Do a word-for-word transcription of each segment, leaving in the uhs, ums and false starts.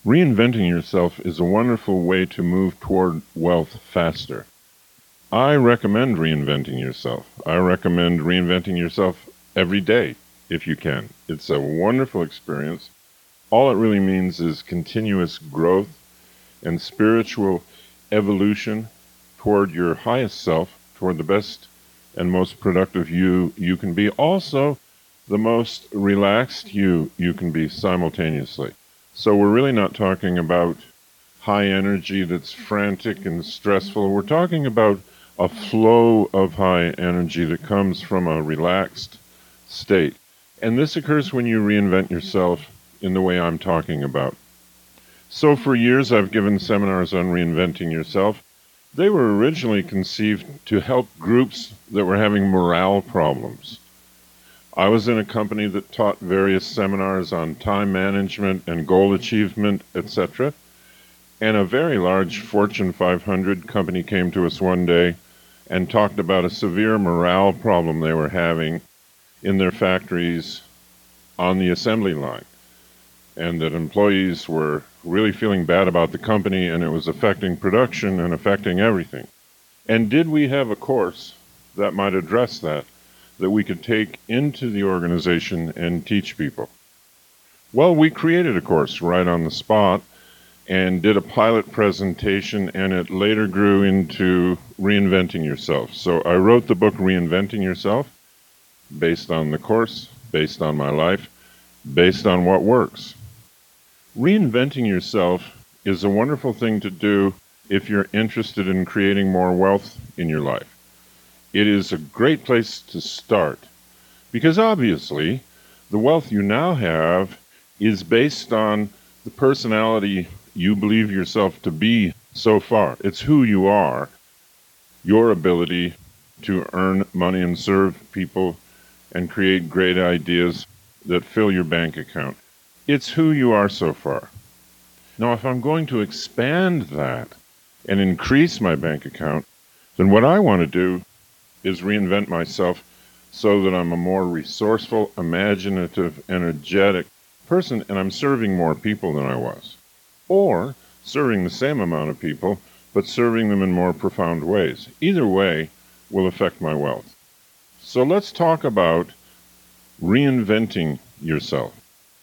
Reinventing yourself is a wonderful way to move toward wealth faster. I recommend reinventing yourself. I recommend reinventing yourself every day if you can. It's a wonderful experience. All it really means is continuous growth and spiritual evolution toward your highest self, toward the best and most productive you you can be. Also, the most relaxed you you can be simultaneously. So we're really not talking about high energy that's frantic and stressful. We're talking about a flow of high energy that comes from a relaxed state. And this occurs when you reinvent yourself in the way I'm talking about. So for years I've given seminars on reinventing yourself. They were originally conceived to help groups that were having morale problems. I was in a company that taught various seminars on time management and goal achievement, et cetera. And a very large Fortune five hundred company came to us one day and talked about a severe morale problem they were having in their factories on the assembly line, and that employees were really feeling bad about the company, and it was affecting production and affecting everything. And did we have a course that might address that, that we could take into the organization and teach people? Well, we created a course right on the spot and did a pilot presentation, and it later grew into Reinventing Yourself. So I wrote the book Reinventing Yourself based on the course, based on my life, based on what works. Reinventing yourself is a wonderful thing to do if you're interested in creating more wealth in your life. It is a great place to start because obviously the wealth you now have is based on the personality you believe yourself to be so far. It's who you are, your ability to earn money and serve people and create great ideas that fill your bank account. It's who you are so far. Now, if I'm going to expand that and increase my bank account, then what I want to do is reinvent myself so that I'm a more resourceful, imaginative, energetic person, and I'm serving more people than I was. Or serving the same amount of people, but serving them in more profound ways. Either way will affect my wealth. So let's talk about reinventing yourself.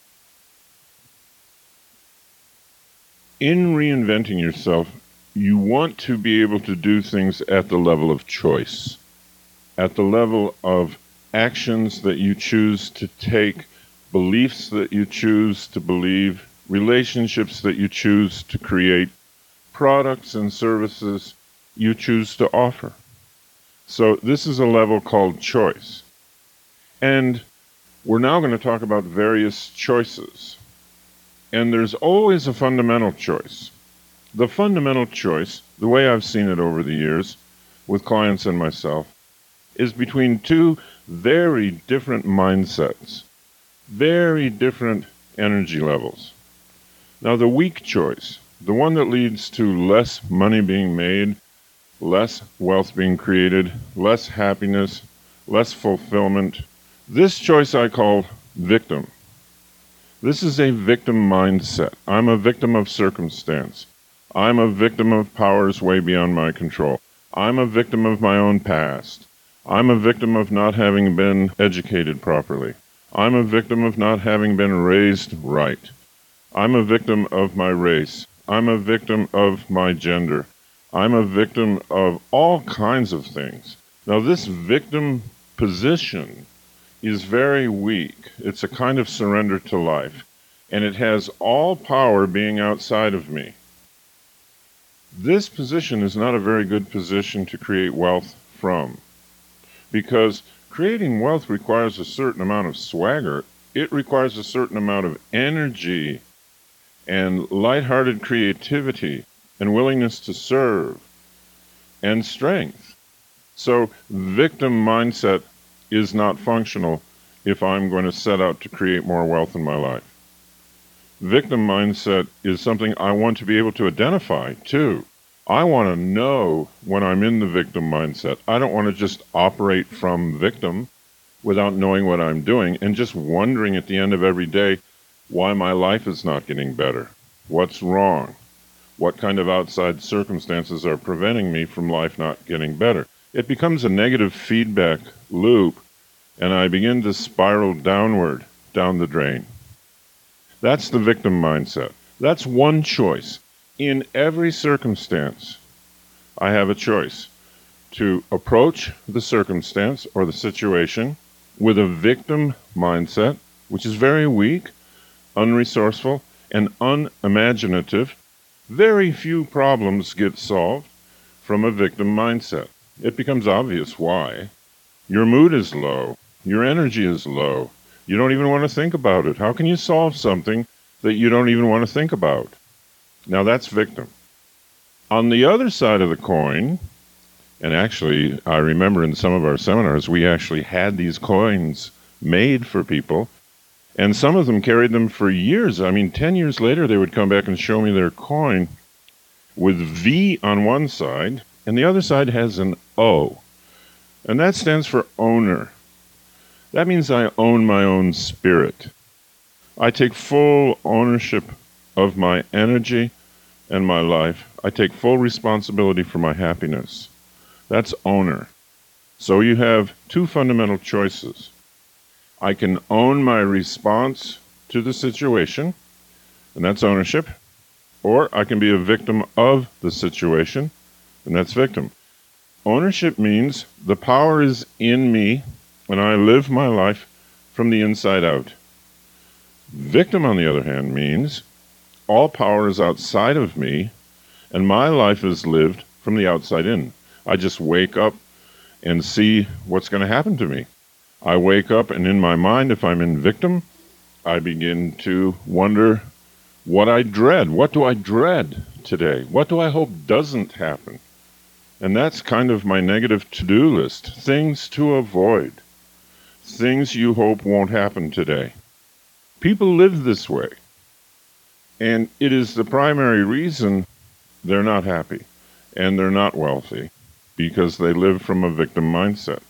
In reinventing yourself, you want to be able to do things at the level of choice, at the level of actions that you choose to take, beliefs that you choose to believe, relationships that you choose to create, products and services you choose to offer. So this is a level called choice. And we're now going to talk about various choices. And there's always a fundamental choice. The fundamental choice, the way I've seen it over the years with clients and myself, is between two very different mindsets, very different energy levels. Now, the weak choice, the one that leads to less money being made, less wealth being created, less happiness, less fulfillment, this choice I call victim. This is a victim mindset. I'm a victim of circumstance. I'm a victim of powers way beyond my control. I'm a victim of my own past. I'm a victim of not having been educated properly. I'm a victim of not having been raised right. I'm a victim of my race. I'm a victim of my gender. I'm a victim of all kinds of things. Now, this victim position is very weak. It's a kind of surrender to life, and it has all power being outside of me. This position is not a very good position to create wealth from, because creating wealth requires a certain amount of swagger. It requires a certain amount of energy and lighthearted creativity and willingness to serve and strength. So victim mindset is not functional if I'm going to set out to create more wealth in my life. Victim mindset is something I want to be able to identify too. I want to know when I'm in the victim mindset. I don't want to just operate from victim without knowing what I'm doing and just wondering at the end of every day why my life is not getting better. What's wrong? What kind of outside circumstances are preventing me from life not getting better? It becomes a negative feedback loop, and I begin to spiral downward, down the drain. That's the victim mindset. That's one choice. In every circumstance, I have a choice to approach the circumstance or the situation with a victim mindset, which is very weak, unresourceful, and unimaginative. Very few problems get solved from a victim mindset. It becomes obvious why. Your mood is low. Your energy is low. You don't even want to think about it. How can you solve something that you don't even want to think about? Now that's victim. On the other side of the coin, and actually I remember in some of our seminars we actually had these coins made for people, and some of them carried them for years. I mean, ten years later they would come back and show me their coin with V on one side, and the other side has an O. And that stands for owner. That means I own my own spirit. I take full ownership of my energy and my life. I take full responsibility for my happiness. That's owner. So you have two fundamental choices. I can own my response to the situation, and that's ownership, or I can be a victim of the situation, and that's victim. Ownership means the power is in me, and I live my life from the inside out. Victim, on the other hand, means all power is outside of me, and my life is lived from the outside in. I just wake up and see what's going to happen to me. I wake up, and in my mind, if I'm in victim, I begin to wonder what I dread. What do I dread today? What do I hope doesn't happen? And that's kind of my negative to-do list. Things to avoid. Things you hope won't happen today. People live this way. And it is the primary reason they're not happy and they're not wealthy, because they live from a victim mindset.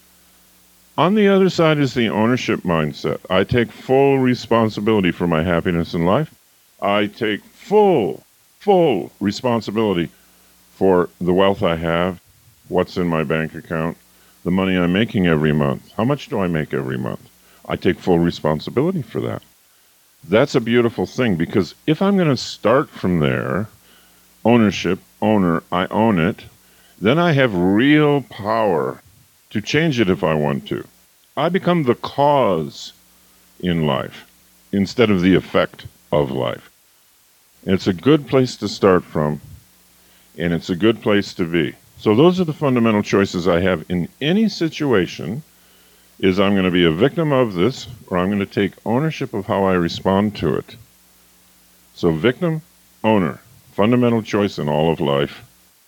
On the other side is the ownership mindset. I take full responsibility for my happiness in life. I take full, full responsibility for the wealth I have, what's in my bank account, the money I'm making every month. How much do I make every month? I take full responsibility for that. That's a beautiful thing, because if I'm going to start from there, ownership, owner, I own it, then I have real power to change it if I want to. I become the cause in life instead of the effect of life. It's a good place to start from, and it's a good place to be. So those are the fundamental choices I have in any situation, is I'm going to be a victim of this, or I'm going to take ownership of how I respond to it. So victim, owner, fundamental choice in all of life.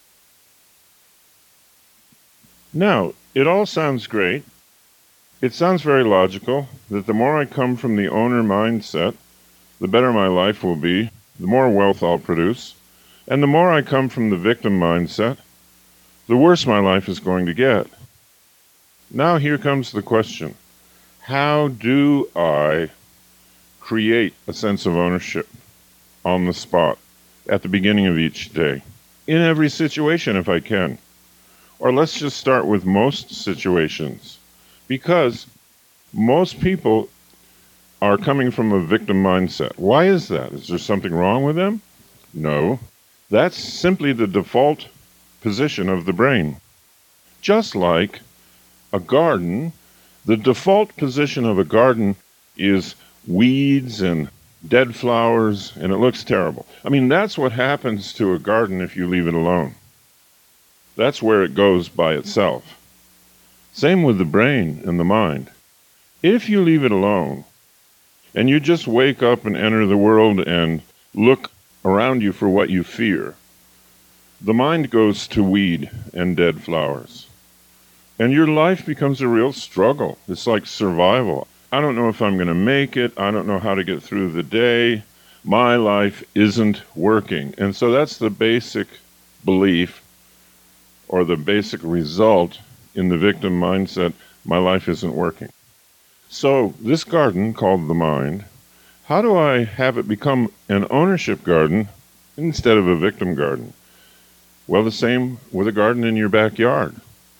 Now, it all sounds great. It sounds very logical that the more I come from the owner mindset, the better my life will be, the more wealth I'll produce, and the more I come from the victim mindset, the worse my life is going to get. Now here comes the question. How do I create a sense of ownership on the spot at the beginning of each day? In every situation if I can. Or let's just start with most situations. Because most people are coming from a victim mindset. Why is that? Is there something wrong with them? No. That's simply the default position of the brain. Just like a garden, the default position of a garden is weeds and dead flowers, and it looks terrible. I mean, that's what happens to a garden if you leave it alone. That's where it goes by itself. Same with the brain and the mind. If you leave it alone, and you just wake up and enter the world and look around you for what you fear, the mind goes to weed and dead flowers. And your life becomes a real struggle. It's like survival. I don't know if I'm going to make it. I don't know how to get through the day. My life isn't working. And so that's the basic belief or the basic result in the victim mindset. My life isn't working. So this garden called the mind How do I have it become an ownership garden instead of a victim garden? Well, the same with a garden in your backyard.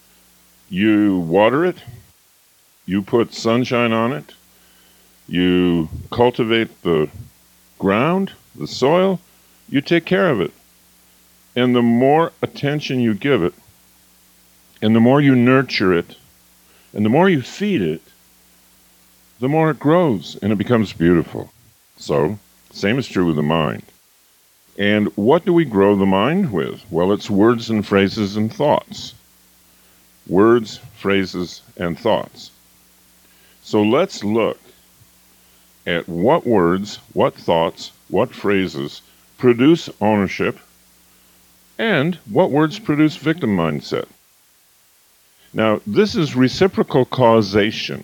You water it, you put sunshine on it, you cultivate the ground, the soil, you take care of it. And the more attention you give it, and the more you nurture it, and the more you feed it, the more it grows and it becomes beautiful. So, same is true with the mind. And what do we grow the mind with? Well, it's words and phrases and thoughts. Words, phrases, and thoughts. So let's look at what words, what thoughts, what phrases produce ownership, and what words produce victim mindset. Now, this is reciprocal causation.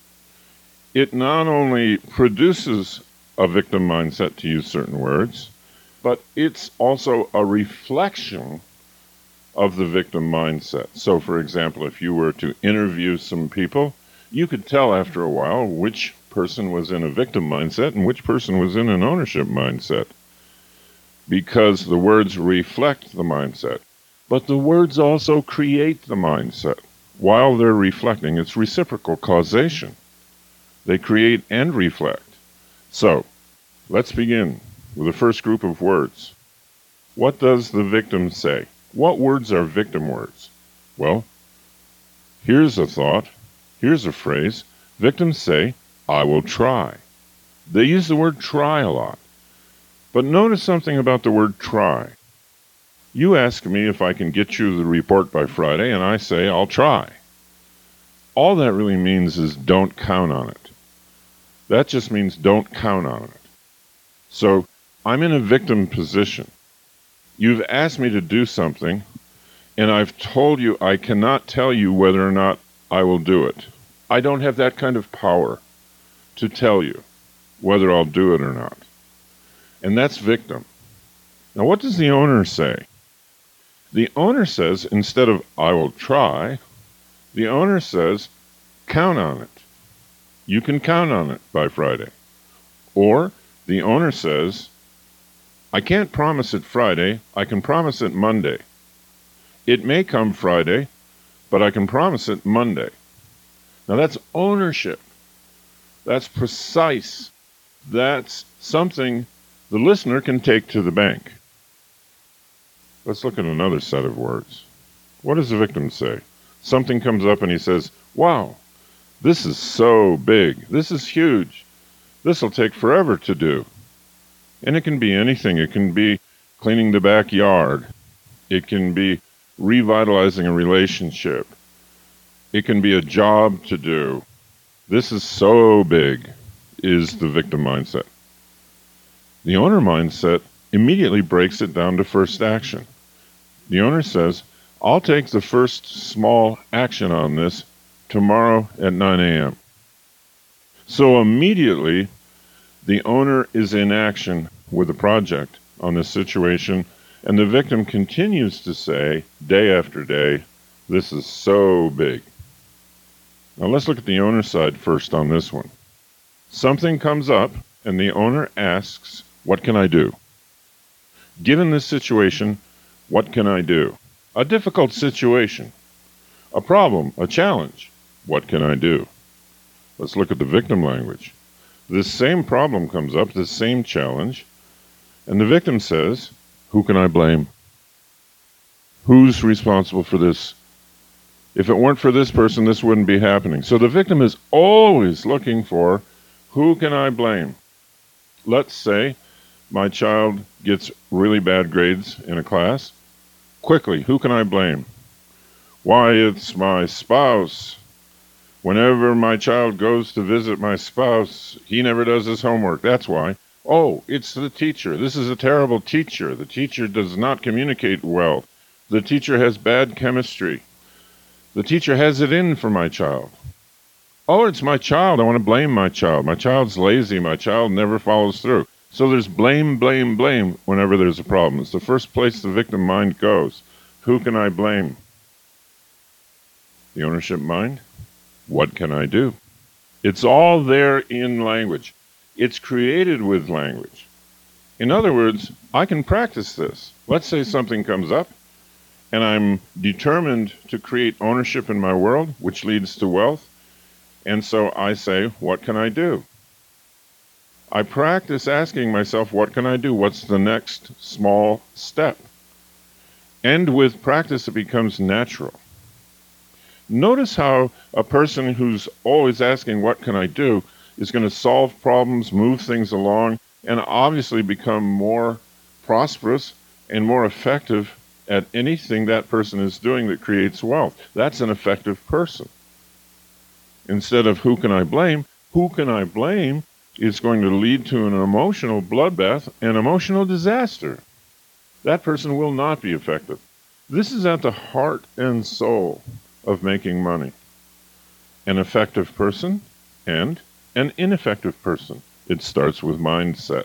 It not only produces a victim mindset, to use certain words, but it's also a reflection of the victim mindset. So, for example, if you were to interview some people, you could tell after a while which person was in a victim mindset and which person was in an ownership mindset, because the words reflect the mindset. But the words also create the mindset. While they're reflecting, it's reciprocal causation. They create and reflect. So, let's begin with the first group of words. What does the victim say? What words are victim words? Well, here's a thought, here's a phrase. Victims say, I will try. They use the word try a lot. But notice something about the word try. You ask me if I can get you the report by Friday, and I say, I'll try. All that really means is don't count on it. That just means don't count on it. So, I'm in a victim position. You've asked me to do something, and I've told you I cannot tell you whether or not I will do it. I don't have that kind of power to tell you whether I'll do it or not. And that's victim. Now, what does the owner say? The owner says, instead of I will try, the owner says, count on it. You can count on it by Friday. Or the owner says, I can't promise it Friday, I can promise it Monday. It may come Friday, but I can promise it Monday. Now that's ownership. That's precise. That's something the listener can take to the bank. Let's look at another set of words. What does the victim say? Something comes up and he says, wow, this is so big. This is huge. This will take forever to do. And it can be anything. It can be cleaning the backyard. It can be revitalizing a relationship. It can be a job to do. This is so big, is the victim mindset. The owner mindset immediately breaks it down to first action. The owner says, I'll take the first small action on this tomorrow at nine a.m. So immediately, the owner is in action with the project on this situation, and the victim continues to say, day after day, this is so big. Now let's look at the owner side first on this one. Something comes up, and the owner asks, what can I do? Given this situation, what can I do? A difficult situation, a problem, a challenge. What can I do? Let's look at the victim language. This same problem comes up, this same challenge, and the victim says, who can I blame? Who's responsible for this? If it weren't for this person, this wouldn't be happening. So the victim is always looking for, who can I blame? Let's say my child gets really bad grades in a class. Quickly, who can I blame? Why, it's my spouse. Whenever my child goes to visit my spouse, he never does his homework. That's why. Oh, it's the teacher. This is a terrible teacher. The teacher does not communicate well. The teacher has bad chemistry. The teacher has it in for my child. Oh, it's my child. I want to blame my child. My child's lazy. My child never follows through. So there's blame, blame, blame whenever there's a problem. It's the first place the victim mind goes. Who can I blame? The ownership mind? What can I do? It's all there in language. It's created with language. In other words, I can practice this. Let's say something comes up, and I'm determined to create ownership in my world, which leads to wealth. And so I say, what can I do? I practice asking myself, what can I do? What's the next small step? And with practice, it becomes natural. Notice how a person who's always asking, what can I do, is going to solve problems, move things along, and obviously become more prosperous and more effective at anything that person is doing that creates wealth. That's an effective person. Instead of who can I blame, who can I blame is going to lead to an emotional bloodbath and emotional disaster. That person will not be effective. This is at the heart and soul of making money. An effective person and an ineffective person. It starts with mindset.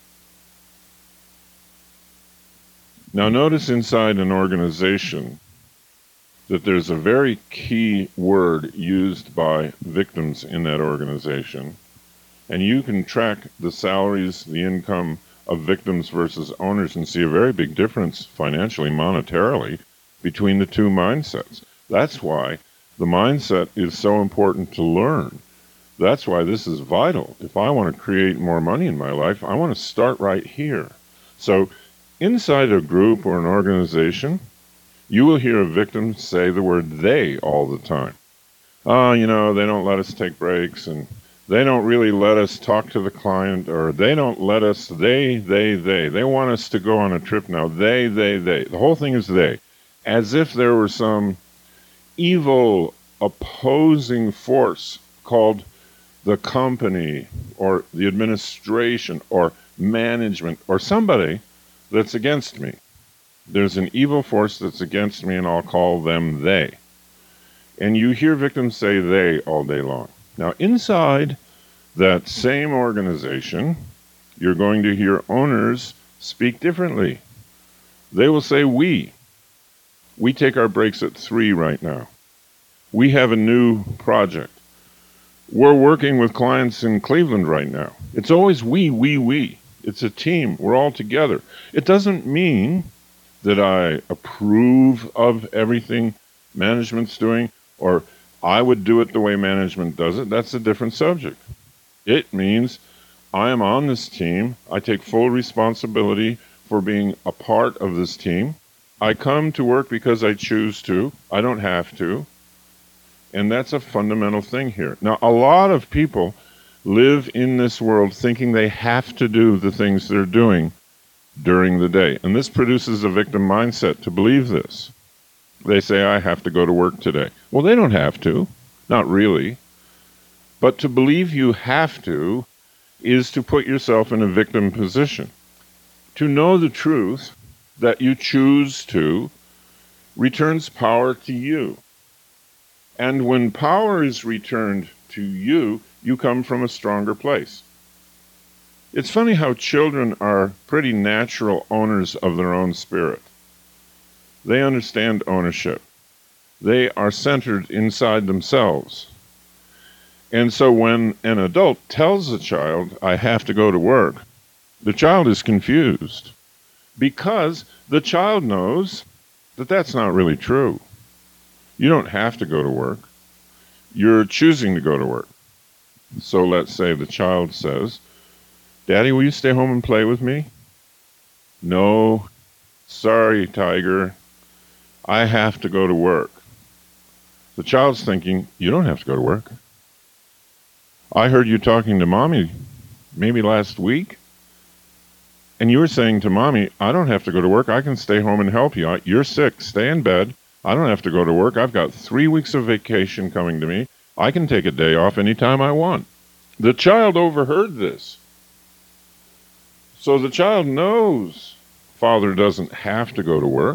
Now notice inside an organization that there's a very key word used by victims in that organization, and you can track the salaries, the income of victims versus owners and see a very big difference financially, monetarily, between the two mindsets. That's why the mindset is so important to learn. That's why this is vital. If I want to create more money in my life, I want to start right here. So inside a group or an organization, you will hear a victim say the word they all the time. Oh, you know, they don't let us take breaks, and they don't really let us talk to the client, or they don't let us, they, they, they. They want us to go on a trip now. They, they, they. The whole thing is they. As if there were some evil opposing force called the company or the administration or management or somebody that's against me. There's an evil force that's against me, and I'll call them they. And you hear victims say they all day long. Now, inside that same organization, you're going to hear owners speak differently. They will say we. We take our breaks at three right now. We have a new project. We're working with clients in Cleveland right now. It's always we, we, we. It's a team. We're all together. It doesn't mean that I approve of everything management's doing, or I would do it the way management does it. That's a different subject. It means I am on this team. I take full responsibility for being a part of this team. I come to work because I choose to. I don't have to. And that's a fundamental thing here. Now, a lot of people live in this world thinking they have to do the things they're doing during the day. And this produces a victim mindset to believe this. They say, I have to go to work today. Well, they don't have to. Not really. But to believe you have to is to put yourself in a victim position. To know the truth that you choose to returns power to you. And when power is returned to you, you come from a stronger place. It's funny how children are pretty natural owners of their own spirit. They understand ownership. They are centered inside themselves. And so when an adult tells a child, I have to go to work, the child is confused because the child knows that that's not really true. You don't have to go to work. You're choosing to go to work. So let's say the child says, Daddy, will you stay home and play with me? No, sorry, Tiger. I have to go to work. The child's thinking, you don't have to go to work. I heard you talking to Mommy maybe last week, and you were saying to Mommy, I don't have to go to work. I can stay home and help you. You're sick. Stay in bed. I don't have to go to work. I've got three weeks of vacation coming to me. I can take a day off anytime I want. The child overheard this. So the child knows Father doesn't have to go to work.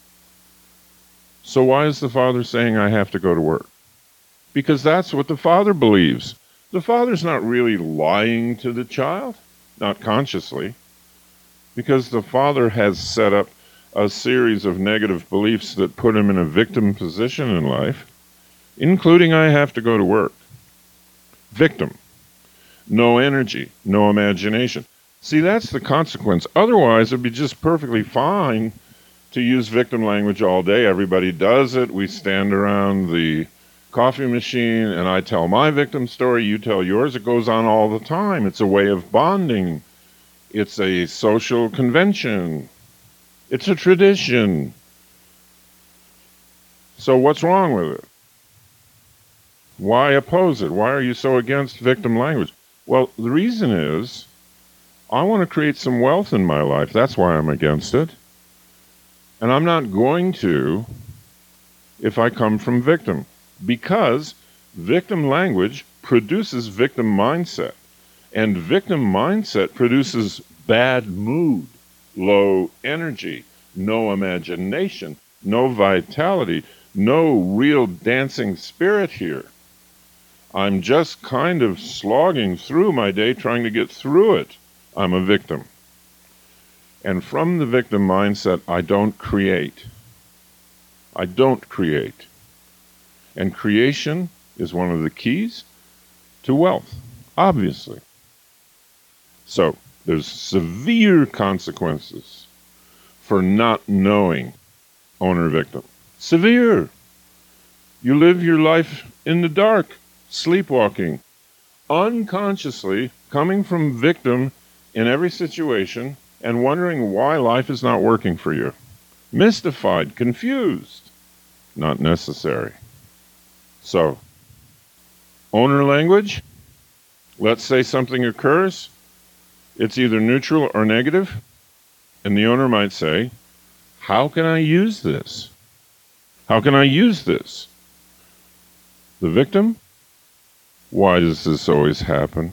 So why is the father saying I have to go to work? Because that's what the father believes. The father's not really lying to the child, not consciously, because the father has set up a series of negative beliefs that put him in a victim position in life, including I have to go to work. Victim. no energy, no imagination. See, that's the consequence. Otherwise, it'd be just perfectly fine to use victim language all day. Everybody does it. We stand around the coffee machine and I tell my victim story, you tell yours. It goes on all the time. It's a way of bonding. It's a social convention. It's a tradition. So what's wrong with it? Why oppose it? Why are you so against victim language? Well, the reason is I want to create some wealth in my life. That's why I'm against it. And I'm not going to if I come from victim, because victim language produces victim mindset, and victim mindset produces bad mood, low energy, no imagination, no vitality, no real dancing spirit here. I'm just kind of slogging through my day trying to get through it. I'm a victim. And from the victim mindset, I don't create. I don't create. And creation is one of the keys to wealth, obviously. So, there's severe consequences for not knowing owner-victim. Severe. You live your life in the dark, sleepwalking, unconsciously coming from victim in every situation and wondering why life is not working for you. Mystified, confused, not necessary. So, owner language, let's say something occurs, it's either neutral or negative, and the owner might say, how can I use this? How can I use this? The victim, why does this always happen?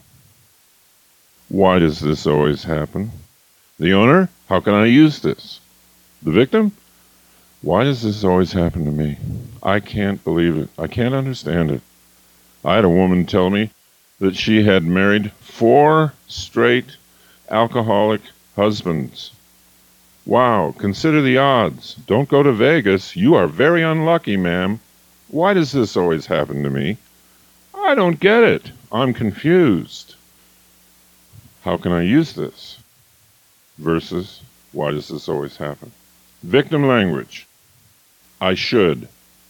Why does this always happen? The owner, how can I use this? The victim, why does this always happen to me? I can't believe it. I can't understand it. I had a woman tell me that she had married four straight alcoholic husbands. Wow, consider the odds. Don't go to Vegas. You are very unlucky, ma'am. Why does this always happen to me? I don't get it. I'm confused. How can I use this? Versus, why does this always happen? Victim language. I should.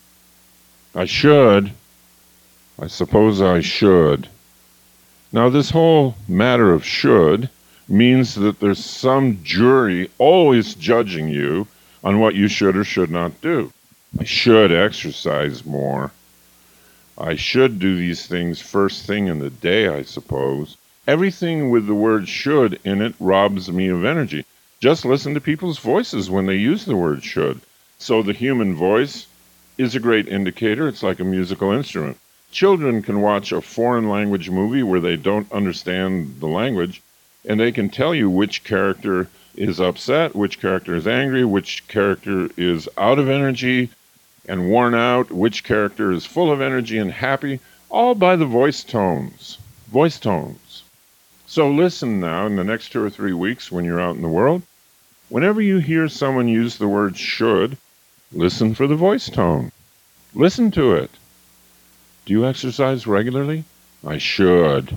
I should. I suppose I should. Now, this whole matter of should means that there's some jury always judging you on what you should or should not do. I should exercise more. I should do these things first thing in the day, I suppose. Everything with the word should in it robs me of energy. Just listen to people's voices when they use the word should. So the human voice is a great indicator. It's like a musical instrument. Children can watch a foreign language movie where they don't understand the language, and they can tell you which character is upset, which character is angry, which character is out of energy and worn out, which character is full of energy and happy, all by the voice tones. Voice tones. So listen now in the next two or three weeks when you're out in the world. Whenever you hear someone use the word should, listen for the voice tone. Listen to it. Do you exercise regularly? I should.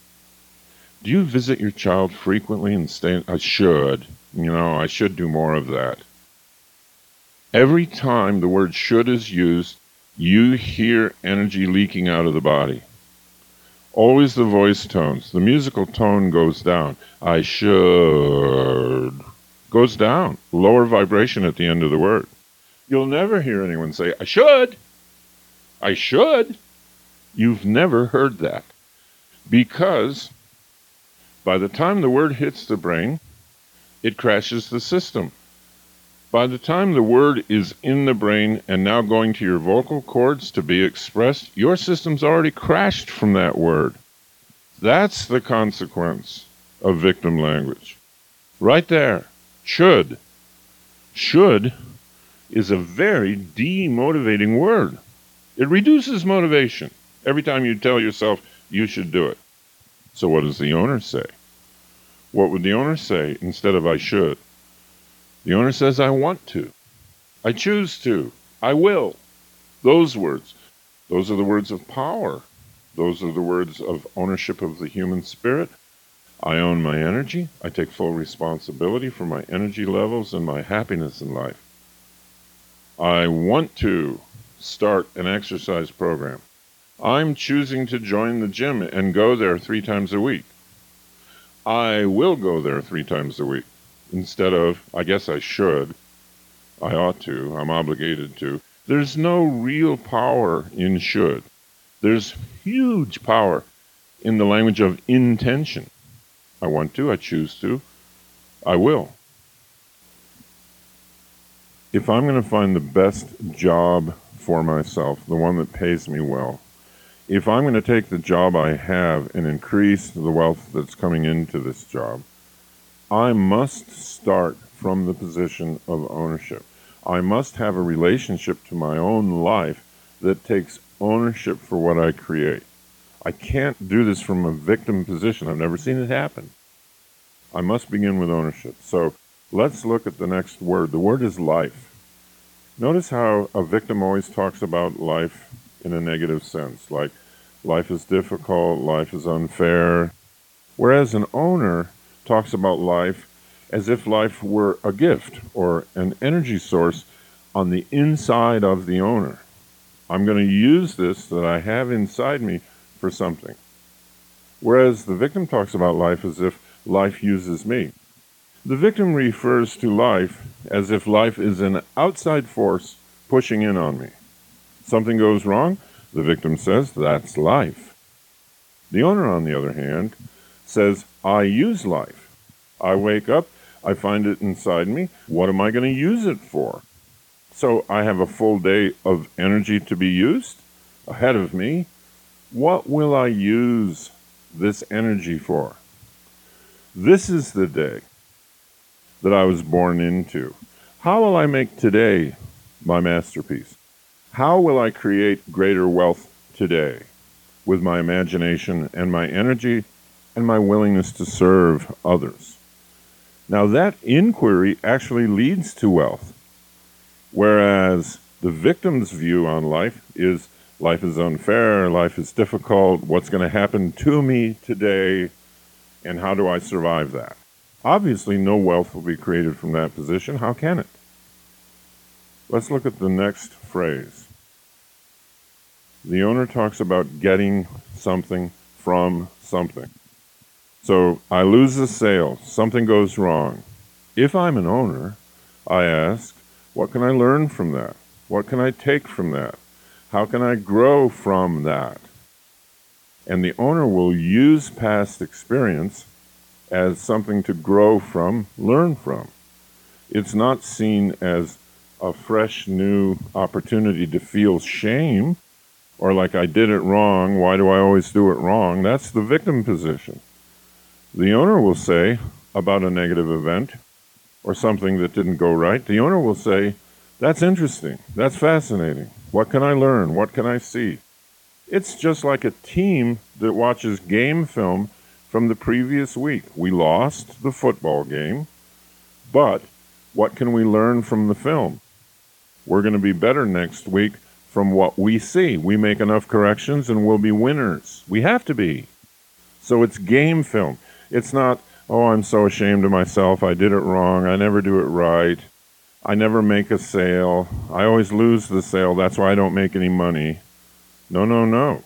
Do you visit your child frequently and stay? I should. You know, I should do more of that. Every time the word should is used, you hear energy leaking out of the body. Always the voice tones. The musical tone goes down. I should. Goes down. Lower vibration at the end of the word. You'll never hear anyone say, I should. I should. You've never heard that. Because by the time the word hits the brain, it crashes the system. By the time the word is in the brain and now going to your vocal cords to be expressed, your system's already crashed from that word. That's the consequence of victim language. Right there. Should. Should is a very demotivating word. It reduces motivation every time you tell yourself you should do it. So what does the owner say? What would the owner say instead of I should? The owner says, I want to. I choose to. I will. Those words. Those are the words of power. Those are the words of ownership of the human spirit. I own my energy. I take full responsibility for my energy levels and my happiness in life. I want to start an exercise program. I'm choosing to join the gym and go there three times a week. I will go there three times a week instead of, I guess I should, I ought to, I'm obligated to. There's no real power in should. There's huge power in the language of intention. I want to, I choose to, I will. If I'm going to find the best job for myself, the one that pays me well, if I'm going to take the job I have and increase the wealth that's coming into this job, I must start from the position of ownership. I must have a relationship to my own life that takes ownership for what I create. I can't do this from a victim position. I've never seen it happen. I must begin with ownership. So let's look at the next word. The word is life. Notice how a victim always talks about life in a negative sense, like life is difficult, life is unfair, whereas an owner talks about life as if life were a gift or an energy source on the inside of the owner. I'm going to use this that I have inside me for something. Whereas the victim talks about life as if life uses me. The victim refers to life as if life is an outside force pushing in on me. Something goes wrong, the victim says, that's life. The owner, on the other hand, says, I use life. I wake up, I find it inside me. What am I going to use it for? So I have a full day of energy to be used ahead of me. What will I use this energy for? This is the day that I was born into. How will I make today my masterpiece? How will I create greater wealth today with my imagination and my energy and my willingness to serve others? Now that inquiry actually leads to wealth, whereas the victim's view on life is life is unfair, life is difficult, what's going to happen to me today, and how do I survive that? Obviously, no wealth will be created from that position. How can it? Let's look at the next phrase. The owner talks about getting something from something. So I lose the sale. Something goes wrong. If I'm an owner, I ask, what can I learn from that? What can I take from that? How can I grow from that? And the owner will use past experience as something to grow from, learn from. It's not seen as a fresh, new opportunity to feel shame or like I did it wrong, why do I always do it wrong? That's the victim position. The owner will say about a negative event or something that didn't go right, the owner will say, that's interesting, that's fascinating. What can I learn? What can I see? It's just like a team that watches game film from the previous week. We lost the football game, but what can we learn from the film? We're going to be better next week from what we see. We make enough corrections and we'll be winners. We have to be. So it's game film. It's not, oh, I'm so ashamed of myself. I did it wrong. I never do it right. I never make a sale. I always lose the sale. That's why I don't make any money. No, no, no.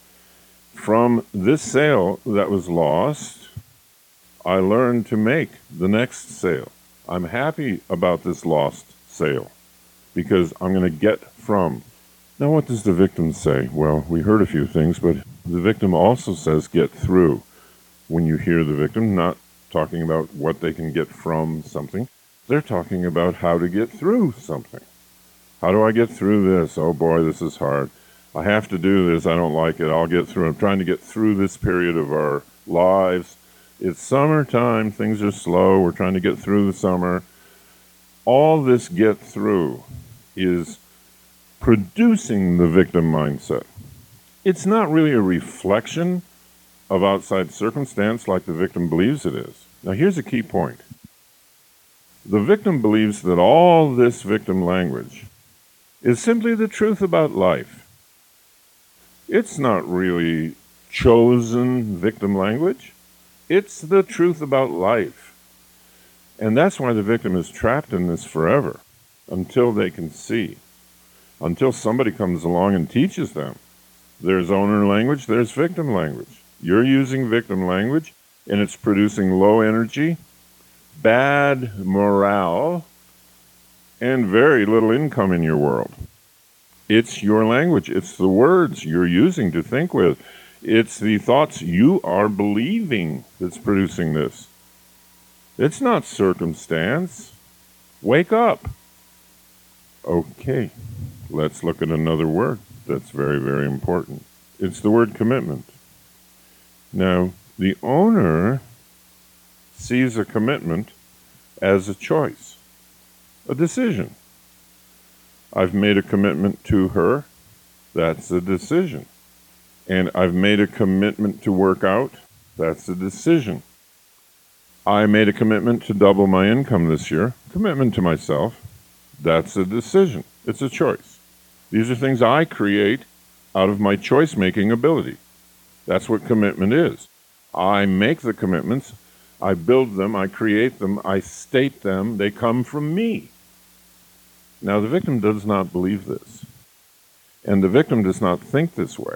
From this sale that was lost, I learned to make the next sale. I'm happy about this lost sale because I'm going to get from. Now, what does the victim say? Well, we heard a few things, but the victim also says get through. When you hear the victim, not talking about what they can get from something, they're talking about how to get through something. How do I get through this? Oh boy, this is hard. I have to do this. I don't like it. I'll get through. I'm trying to get through this period of our lives. It's summertime. Things are slow. We're trying to get through the summer. All this get through is producing the victim mindset. It's not really a reflection of outside circumstance like the victim believes it is. Now, here's a key point. The victim believes that all this victim language is simply the truth about life. It's not really chosen victim language. It's the truth about life. And that's why the victim is trapped in this forever, until they can see, until somebody comes along and teaches them. There's owner language, there's victim language. You're using victim language, and it's producing low energy, bad morale, and very little income in your world. It's your language. It's the words you're using to think with. It's the thoughts you are believing that's producing this. It's not circumstance. Wake up. Okay, let's look at another word that's very, very important. It's the word commitment. Now, the owner sees a commitment as a choice, a decision. I've made a commitment to her. That's a decision. And I've made a commitment to work out. That's a decision. I made a commitment to double my income this year. Commitment to myself. That's a decision. It's a choice. These are things I create out of my choice-making ability. That's what commitment is. I make the commitments. I build them. I create them. I state them. They come from me. Now, the victim does not believe this. And the victim does not think this way.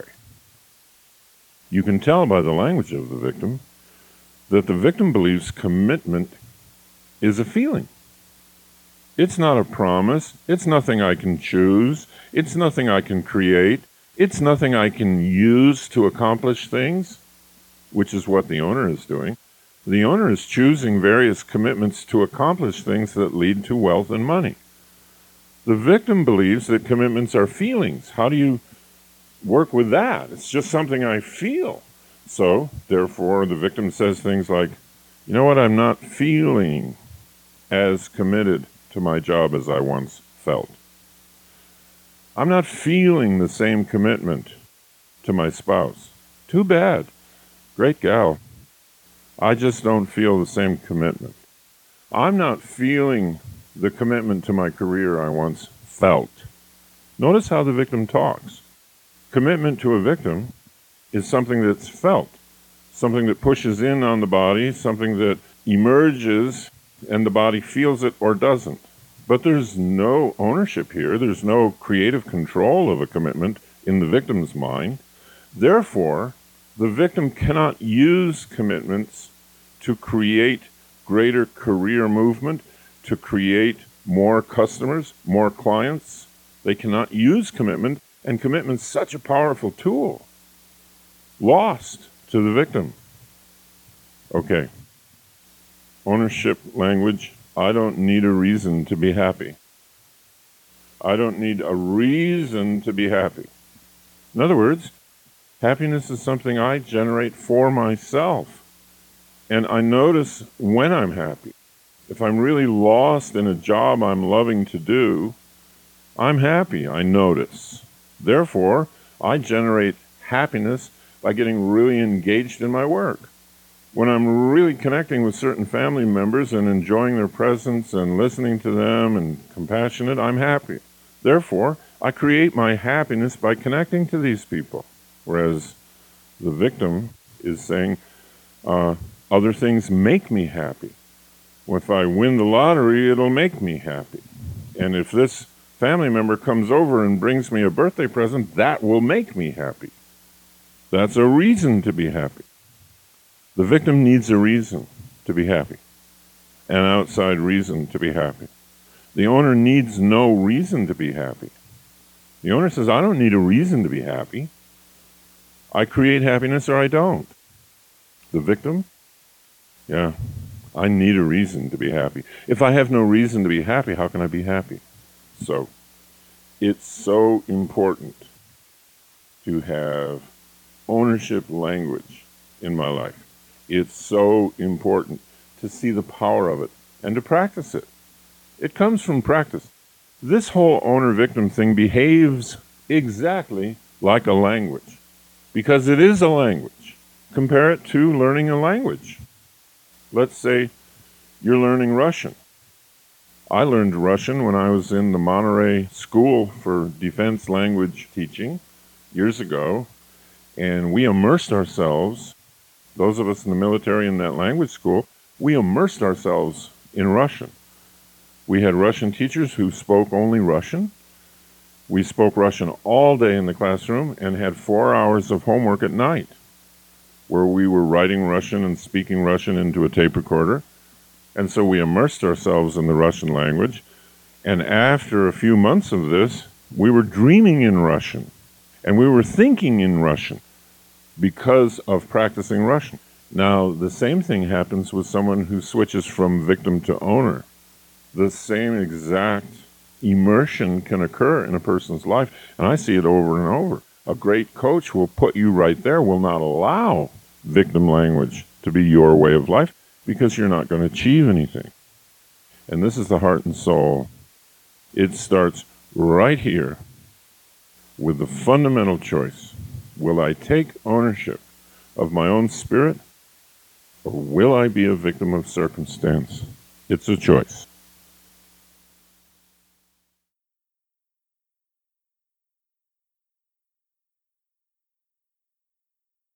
You can tell by the language of the victim that the victim believes commitment is a feeling. It's not a promise. It's nothing I can choose. It's nothing I can create. It's nothing I can use to accomplish things, which is what the owner is doing. The owner is choosing various commitments to accomplish things that lead to wealth and money. The victim believes that commitments are feelings. How do you work with that? It's just something I feel. So, therefore, the victim says things like, you know what, I'm not feeling as committed to my job as I once felt. I'm not feeling the same commitment to my spouse. Too bad. Great gal. I just don't feel the same commitment. I'm not feeling the commitment to my career I once felt. Notice how the victim talks. Commitment to a victim is something that's felt, something that pushes in on the body, something that emerges and the body feels it or doesn't. But there's no ownership here. There's no creative control of a commitment in the victim's mind. Therefore, the victim cannot use commitments to create greater career movement, to create more customers, more clients. They cannot use commitment, and commitment's such a powerful tool. Lost to the victim. Okay. Ownership language. I don't need a reason to be happy. I don't need a reason to be happy. In other words, happiness is something I generate for myself. And I notice when I'm happy. If I'm really lost in a job I'm loving to do, I'm happy, I notice. Therefore, I generate happiness by getting really engaged in my work. When I'm really connecting with certain family members and enjoying their presence and listening to them and compassionate, I'm happy. Therefore, I create my happiness by connecting to these people. Whereas the victim is saying, uh, other things make me happy. Well, if I win the lottery, it'll make me happy. And if this family member comes over and brings me a birthday present, that will make me happy. That's a reason to be happy. The victim needs a reason to be happy, an outside reason to be happy. The owner needs no reason to be happy. The owner says, I don't need a reason to be happy. I create happiness or I don't. The victim, yeah, I need a reason to be happy. If I have no reason to be happy, how can I be happy? So, it's so important to have ownership language in my life. It's so important to see the power of it and to practice it. It comes from practice. This whole owner-victim thing behaves exactly like a language because it is a language. Compare it to learning a language. Let's say you're learning Russian. I learned Russian when I was in the Monterey School for Defense Language Teaching years ago, And we immersed ourselves, those of us in the military in that language school, we immersed ourselves in Russian. We had Russian teachers who spoke only Russian. We spoke Russian all day in the classroom and had four hours of homework at night where we were writing Russian and speaking Russian into a tape recorder. And so we immersed ourselves in the Russian language. And after a few months of this, we were dreaming in Russian. And we were thinking in Russian because of practicing Russian. Now, the same thing happens with someone who switches from victim to owner. The same exact immersion can occur in a person's life, and I see it over and over. A great coach will put you right there, will not allow victim language to be your way of life because you're not going to achieve anything. And this is the heart and soul. It starts right here with the fundamental choice. Will I take ownership of my own spirit, or will I be a victim of circumstance? It's a choice.